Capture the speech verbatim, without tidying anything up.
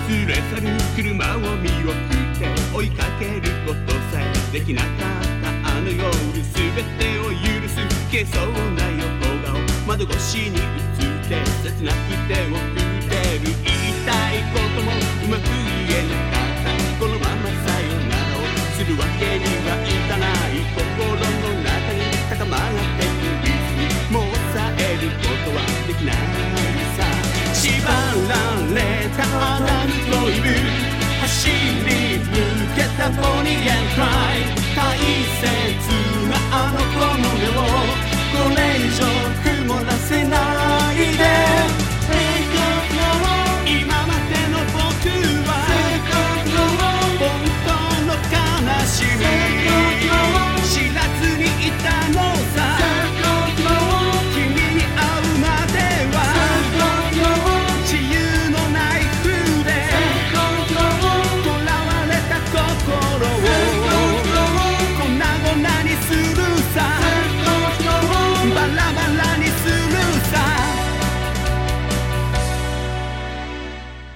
連れ去る車を見送って追いかけることさえできなかったあの夜、全てを許す消えそうな横顔、窓越しに映って切なく手を振ってる。言いたいこともうまく言えなかった。このままさよならをするわけにはいかない。心の中に高まってくリズム、もう抑えることはできないさ。縛られた花の恋部、走り抜けたボニー&クライ、大切